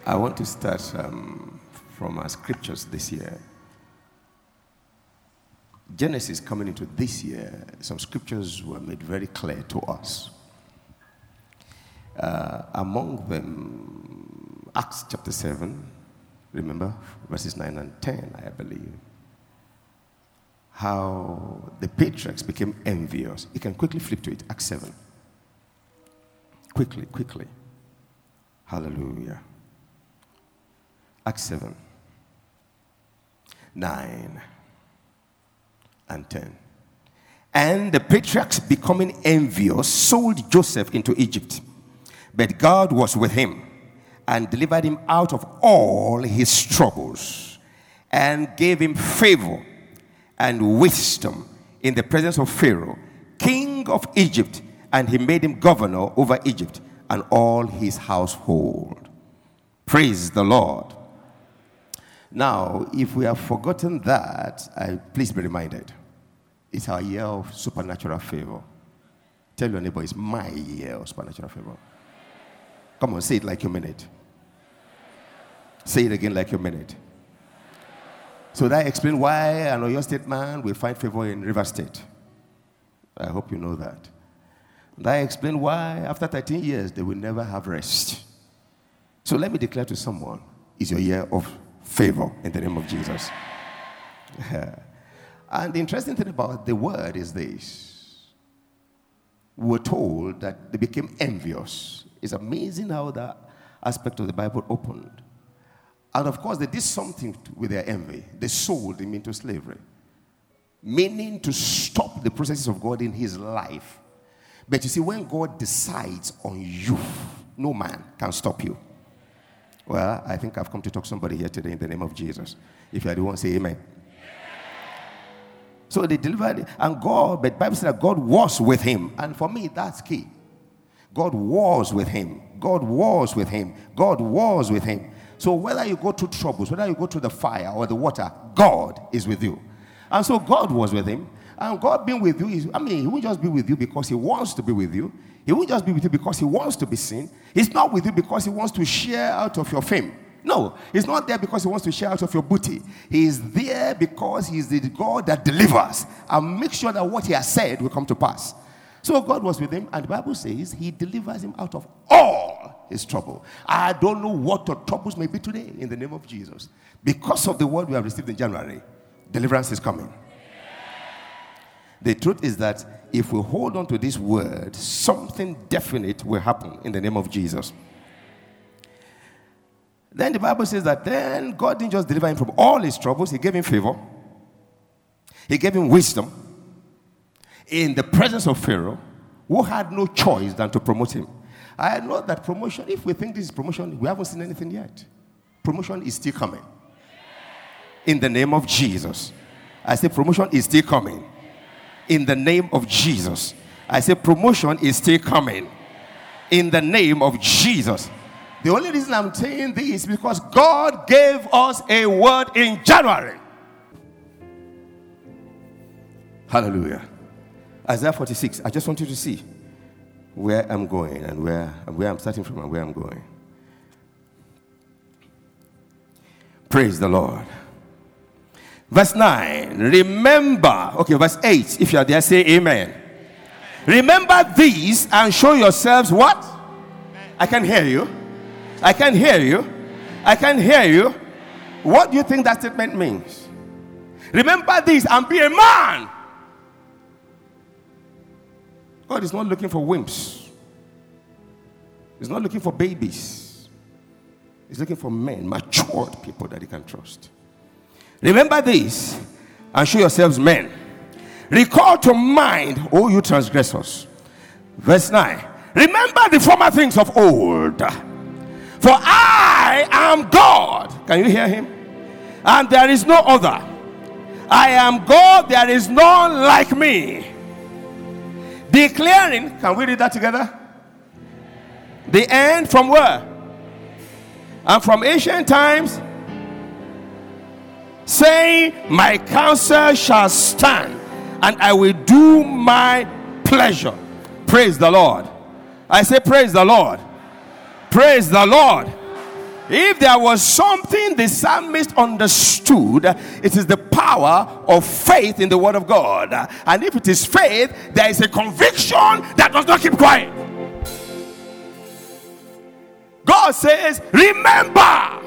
I want to start from our scriptures this year. Genesis coming into this year, some scriptures were made very clear to us. Among them, Acts chapter 7, remember, verses 9 and 10, I believe. How the patriarchs became envious. You can quickly flip to it, Acts 7. Quickly. Hallelujah. Acts 7, 9 and 10. And the patriarchs, becoming envious, sold Joseph into Egypt. But God was with him and delivered him out of all his troubles and gave him favor and wisdom in the presence of Pharaoh, king of Egypt, and he made him governor over Egypt and all his household. Praise the Lord. Now, if we have forgotten that, please be reminded. It's our year of supernatural favor. Tell your neighbor, it's my year of supernatural favor. Come on, say it like you mean it. Say it again like you mean it. So that explains why an Oyo State man will find favor in River State. I hope you know that. That explains why after 13 years they will never have rest. So let me declare to someone, it's your year of favor in the name of Jesus. And the interesting thing about the word is this. We were told that they became envious. It's amazing how that aspect of the Bible opened. And of course, they did something with their envy. They sold him into slavery, meaning to stop the processes of God in his life. But you see, when God decides on you, no man can stop you. Well, I think I've come to talk to somebody here today in the name of Jesus. If you are the one, say amen. So they delivered, and God, but the Bible said that God was with him. And for me, that's key. God was with him. God was with him. God was with him. So whether you go through troubles, whether you go through the fire or the water, God is with you. And so God was with him. And God being with you, he won't just be with you because he wants to be with you. He won't just be with you because he wants to be seen. He's not with you because he wants to share out of your fame. No, he's not there because he wants to share out of your booty. He is there because he's the God that delivers and makes sure that what he has said will come to pass. So God was with him, and the Bible says he delivers him out of all his trouble. I don't know what your troubles may be today in the name of Jesus. Because of the word we have received in January, deliverance is coming. The truth is that if we hold on to this word, something definite will happen in the name of Jesus. Then the Bible says that then God didn't just deliver him from all his troubles. He gave him favor. He gave him wisdom in the presence of Pharaoh, who had no choice than to promote him. I know that promotion, if we think this is promotion, we haven't seen anything yet. Promotion is still coming. In the name of Jesus. I say promotion is still coming. In the name of Jesus. I say promotion is still coming. In the name of Jesus. The only reason I'm saying this is because God gave us a word in January. Hallelujah. Isaiah 46. I just want you to see where I'm going and where I'm starting from and where I'm going. Praise the Lord. Verse 9. Remember. Okay, verse 8. If you are there, say amen. Remember these and show yourselves what? I can hear you. I can hear you. I can hear you. What do you think that statement means? Remember this and be a man. God is not looking for wimps. He's not looking for babies. He's looking for men, matured people that he can trust. Remember this and show yourselves men. Recall to mind, O you transgressors. Verse 9. Remember the former things of old. For I am God. Can you hear him? And there is no other. I am God, there is none like me. Declaring, can we read that together? The end from where? And from ancient times, saying, my counsel shall stand, and I will do my pleasure. Praise the Lord. I say praise the Lord. Praise the Lord. If there was something the psalmist understood, it is the power of faith in the word of God. And if it is faith, there is a conviction that does not keep quiet. God says, remember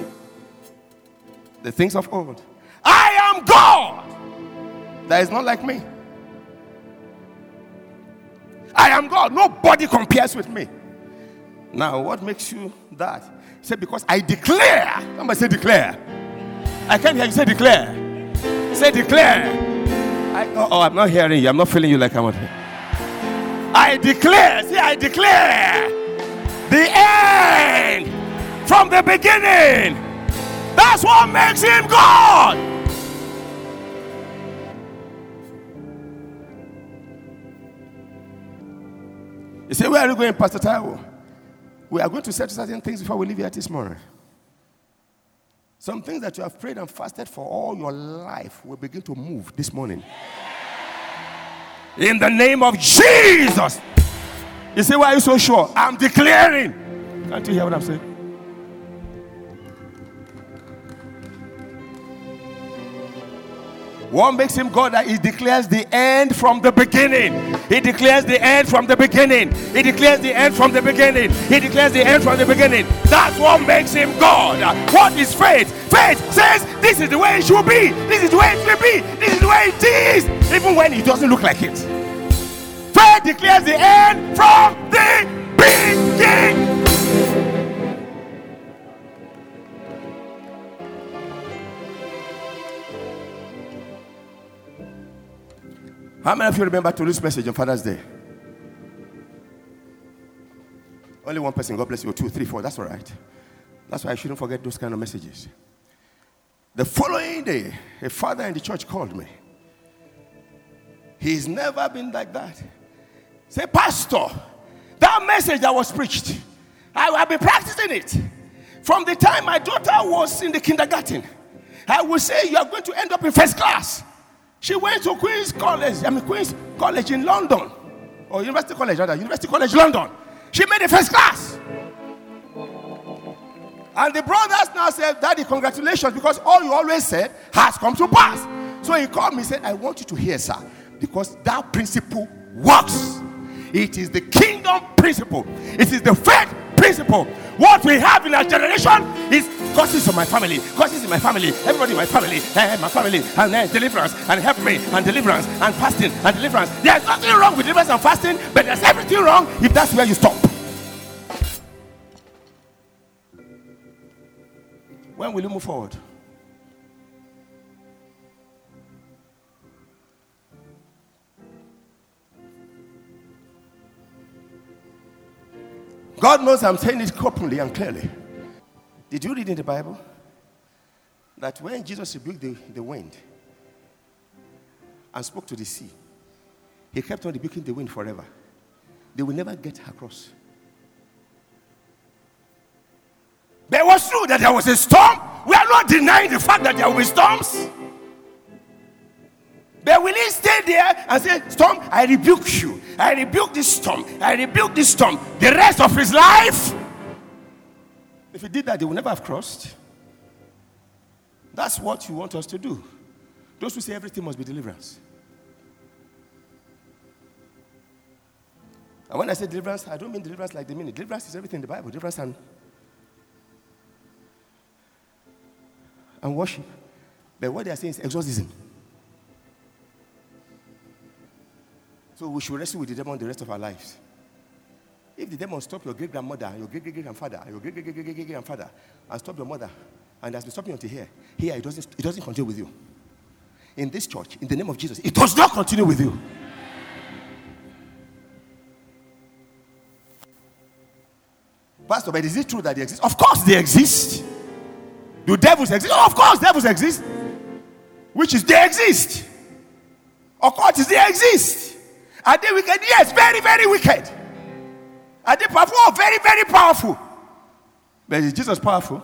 the things of old. I am God. That is not like me. I am God. Nobody compares with me. Now, what makes you that? Say, because I declare. Somebody say declare. I can't hear you say declare. Say declare. I'm not hearing you. I'm not feeling you like I'm not here. I declare. Say I declare. The end from the beginning. That's what makes him God. You say, where are you going, Pastor Taiwo? We are going to set certain things before we leave here this morning. Some things that you have prayed and fasted for all your life will begin to move this morning. In the name of Jesus. You say, why are you so sure? I'm declaring. Can't you hear what I'm saying? What makes him God? That he declares the end from the beginning. He declares the end from the beginning. He declares the end from the beginning. He declares the end from the beginning. That's what makes him God. What is faith? Faith says this is the way it should be. This is the way it will be. This is the way it is. Even when it doesn't look like it. Faith declares the end from the beginning. How many of you remember today's message on Father's Day? Only one person. God bless you. 2, 3, 4. That's all right. That's why I shouldn't forget those kind of messages. The following day, a father in the church called me. He's never been like that. Say, Pastor, that message that was preached, I've been practicing it. From the time my daughter was in the kindergarten, I would say you are going to end up in first class. She went to Queen's College in London. Or University College London. She made the first class. And the brothers now said, Daddy, congratulations, because all you always said has come to pass. So he called me and said, I want you to hear, sir, because that principle works. It is the kingdom principle. It is the faith principle. What we have in our generation is curses of my family, curses in my family, everybody in my family, and then deliverance, and help me, and deliverance, and fasting, and deliverance. There's nothing wrong with deliverance and fasting, but there's everything wrong if that's where you stop. When will you move forward? God knows I'm saying it openly and clearly. Did you read in the Bible that when Jesus rebuked the wind and spoke to the sea, he kept on rebuking the wind forever? They will never get across. But it was true that there was a storm. We are not denying the fact that there will be storms. But will he stay there and say, storm, I rebuke you. I rebuke this storm. I rebuke this storm. The rest of his life? If he did that, they would never have crossed. That's what you want us to do. Those who say everything must be deliverance. And when I say deliverance, I don't mean deliverance like they mean it. Deliverance is everything in the Bible. Deliverance and worship. But what they are saying is exorcism. So we should wrestle with the demon the rest of our lives. If the demon stop your great-grandmother, your great-great-grandfather, your great-great-great-great-grandfather, and stop your mother, and has been stopping until here it doesn't continue with you. In this church, in the name of Jesus, it does not continue with you. Pastor, but is it true that they exist? Of course they exist. Do devils exist? Oh, of course devils exist. Which is they exist. Occultists, they exist. Are they wicked? Yes, very, very wicked. Are they powerful? Oh, very, very powerful. But is Jesus powerful?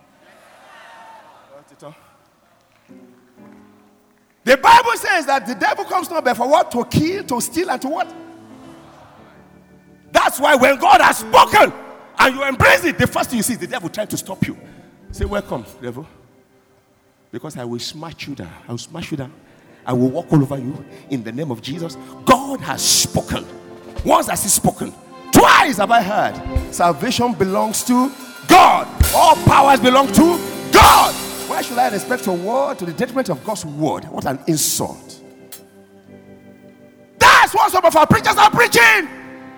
The Bible says that the devil comes not but for what? To kill, to steal, and to what? That's why when God has spoken, and you embrace it, the first thing you see is the devil trying to stop you. Say, welcome, devil. Because I will smash you down. I will smash you down. I will walk all over you in the name of Jesus. God has spoken. Once has he spoken. Twice have I heard. Salvation belongs to God. All powers belong to God. Why should I respect your word to the detriment of God's word? What an insult. That's what some of our preachers are preaching.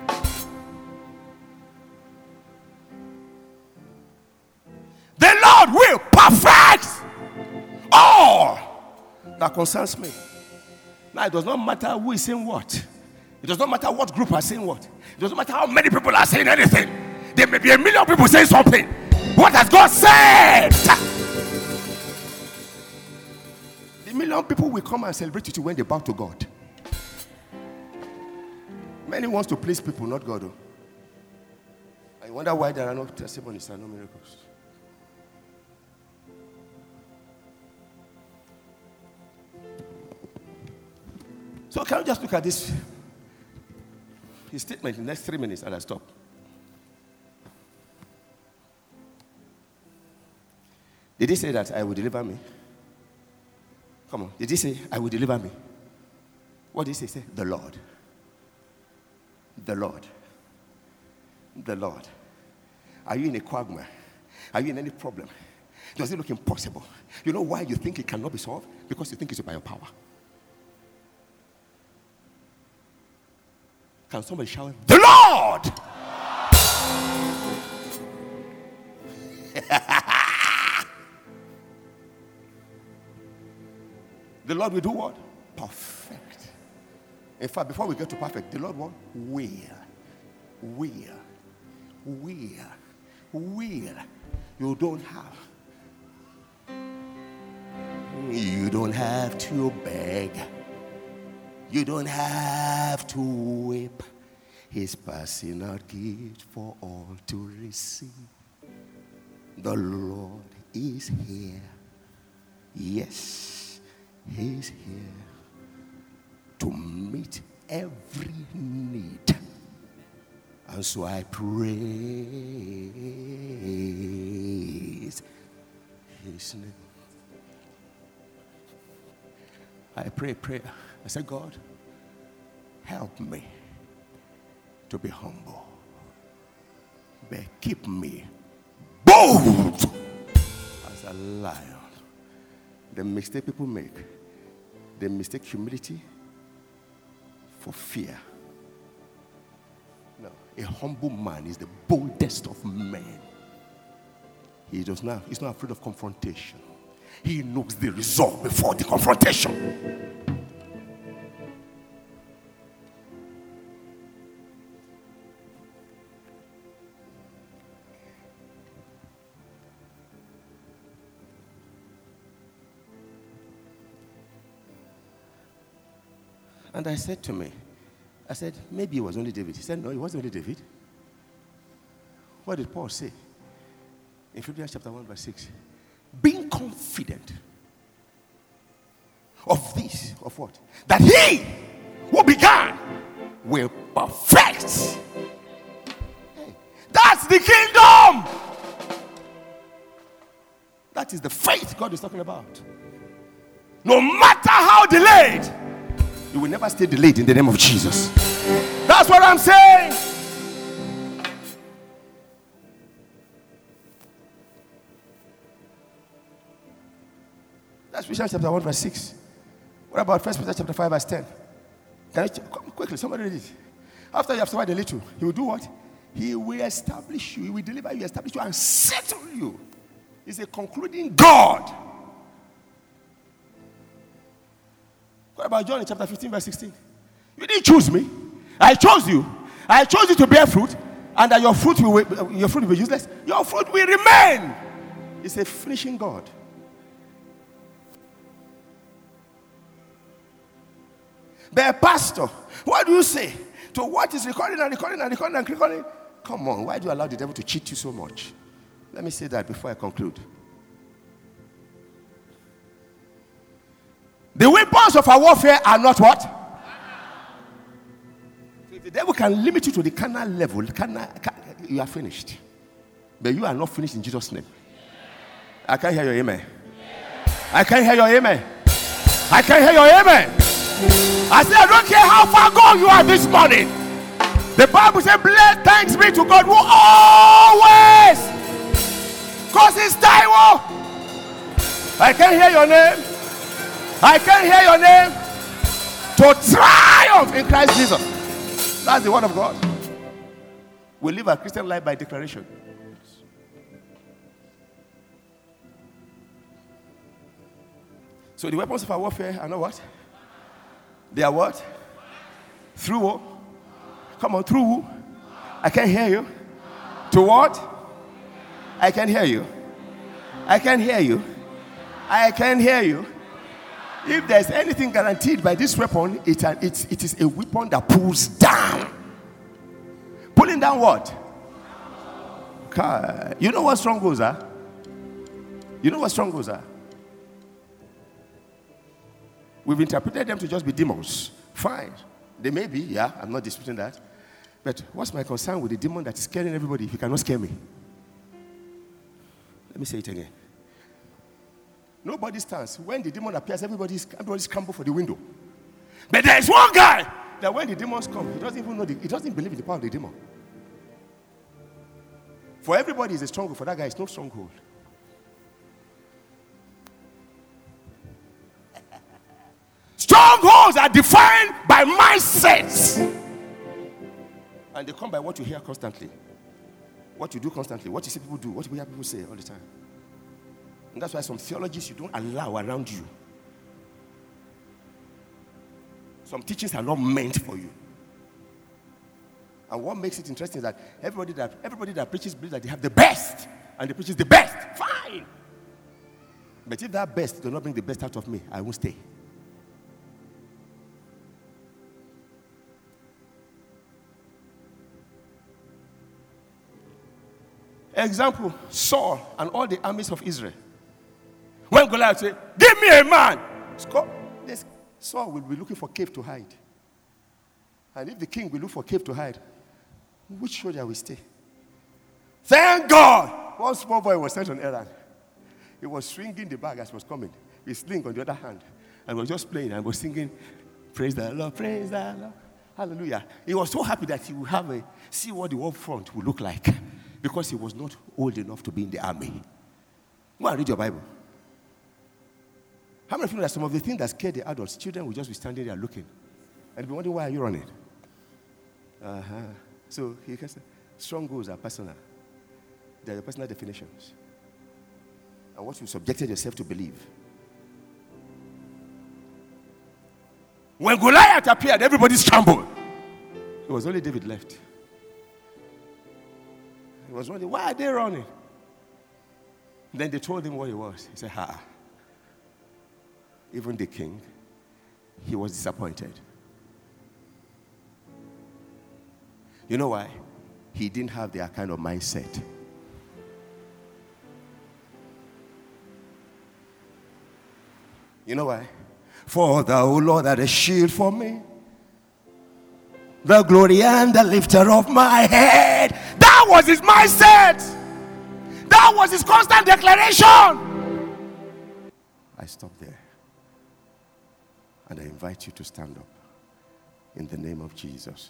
The Lord will perfect all that concerns me. Now, it does not matter who is saying what. It does not matter what group are saying what. It doesn't matter how many people are saying anything. There may be a million people saying something. What has God said? The million people will come and celebrate with you when they bow to God. Many wants to please people, not God. Oh. I wonder why there are no testimonies and no miracles. So can we just look at this? His statement in the next 3 minutes and I stop. Did he say that I will deliver me? Come on. Did he say I will deliver me? What did he say? Say the Lord. The Lord. The Lord. Are you in a quagmire? Are you in any problem? Does it look impossible? You know why you think it cannot be solved? Because you think it's by your power. Can somebody shout, the Lord? The Lord will do what? Perfect. In fact, before we get to perfect, the Lord what? Will. You don't have. You don't have to beg. You don't have to weep. His personal gift for all to receive. The Lord is here. Yes, He's here to meet every need. And so I praise His name. I pray a prayer. I said, God, help me to be humble. But keep me bold as a lion. The mistake people make, they mistake humility for fear. No, a humble man is the boldest of men. He's not afraid of confrontation. He knows the result before the confrontation. And I said, maybe it was only David. He said, no, it wasn't only David. What did Paul say? In Philippians chapter 1, verse 6. Being confident of this, of what? That he who began will perfect. Hey, that's the kingdom. That is the faith God is talking about. No matter how delayed, you will never stay delayed in the name of Jesus. That's what I'm saying. That's Ephesians chapter 1 verse 6. What about 1 Peter chapter 5 verse 10? Can you come quickly? Somebody read it. After you have survived a little, he will do what? He will establish you. He will deliver you, establish you, and settle you. He's a concluding God. What about John in chapter 15 verse 16? You didn't choose me. I chose you. I chose you to bear fruit, and that your fruit will be useless. Your fruit will remain. It's a finishing God. But pastor, what do you say to what is recording? Come on, why do you allow the devil to cheat you so much? Let me say that before I conclude. The weapons of our warfare are not what? So if the devil can limit you to the carnal level, you are finished. But you are not finished in Jesus' name. I can't hear your amen. I can't hear your amen. I can't hear your amen. I said, I don't care how far gone you are this morning. The Bible says, bless, thanks be to God who always causes Taiwo. I can't hear your name. I can't hear your name. To triumph in Christ Jesus. That's the word of God. We live our Christian life by declaration. So the weapons of our warfare are not what? They are what? Through what? Come on, through who? I can't hear you. To what? I can't hear you. I can't hear you. I can't hear you. If there's anything guaranteed by this weapon, it is a weapon that pulls down. Pulling down what? You know what strongholds are? You know what strongholds are? We've interpreted them to just be demons. Fine. They may be, yeah, I'm not disputing that. But what's my concern with the demon that is scaring everybody if he cannot scare me? Let me say it again. Nobody stands. When the demon appears, everybody scramble for the window. But there is one guy that when the demons come, he doesn't even know, he doesn't believe in the power of the demon. For everybody is a stronghold. For that guy, it's no stronghold. Strongholds are defined by mindsets. And they come by what you hear constantly. What you do constantly. What you see people do. What you hear people say all the time. And that's why some theologies you don't allow around you. Some teachings are not meant for you. And what makes it interesting is that everybody that preaches believes that they have the best. And they preaches the best. Fine. But if that best does not bring the best out of me, I won't stay. Example, Saul and all the armies of Israel. When Goliath said, give me a man, Saul will be looking for a cave to hide. And if the king will look for a cave to hide, which soldier will stay? Thank God! One small boy was sent on errand. He was swinging the bag as he was coming. His sling on the other hand. And was just playing and was singing, praise the Lord, hallelujah. He was so happy that he would see what the war front would look like. Because he was not old enough to be in the army. Go and read your Bible. How many of you know that some of the things that scare the adults, children will just be standing there looking and be wondering, why are you running? So he can say, strongholds are personal. They are your personal definitions. And what you subjected yourself to believe. When Goliath appeared, everybody scrambled. It was only David left. He was wondering, why are they running? Then they told him what it was. He said, even the king, he was disappointed. You know why? He didn't have their kind of mindset. You know why? For thou, O Lord, art a shield for me, the glory and the lifter of my head. That was his mindset. That was his constant declaration. I stop there. And I invite you to stand up in the name of Jesus.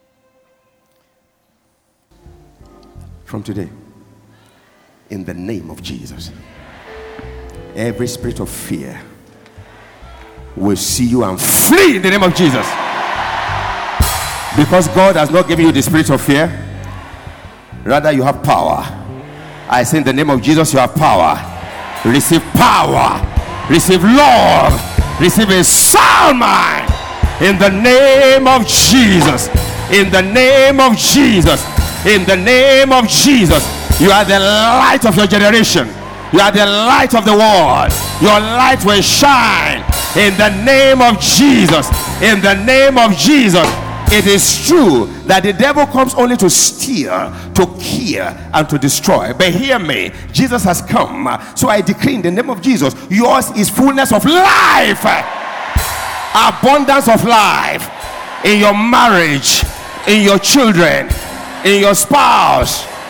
From today, in the name of Jesus, every spirit of fear will see you and flee in the name of Jesus. Because God has not given you the spirit of fear, rather you have power. I say in the name of Jesus, you have power. Receive power. Receive love. Receive a sound mind. In the name of Jesus. In the name of Jesus. In the name of Jesus. You are the light of your generation. You are the light of the world. Your light will shine. In the name of Jesus. In the name of Jesus. It is true that the devil comes only to steal, to kill, and to destroy. But hear me, Jesus has come. So I decree in the name of Jesus, yours is fullness of life, abundance of life in your marriage, in your children, in your spouse,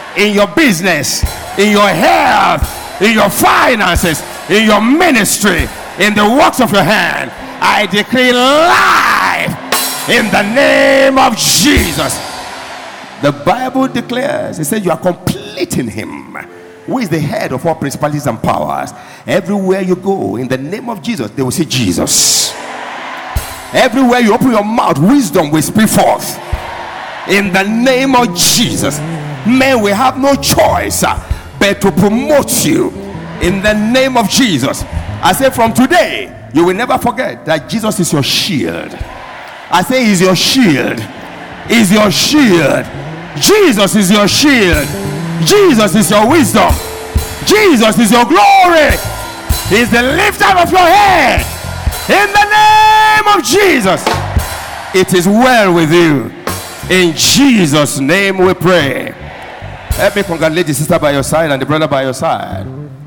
in your business, in your health, in your finances, in your ministry, in the works of your hand. I decree life in the name of Jesus. The Bible declares, it says you are complete in him, who is the head of all principalities and powers. Everywhere you go, in the name of Jesus, they will say Jesus. Everywhere you open your mouth, wisdom will speak forth. In the name of Jesus, men will have no choice but to promote you. In the name of Jesus, I say from today, you will never forget that Jesus is your shield. I say he's your shield. He's your shield. Jesus is your shield. Jesus is your wisdom. Jesus is your glory. He's the lifter of your head. In the name of Jesus, it is well with you. In Jesus' name we pray. Let me congratulate the sister by your side and the brother by your side.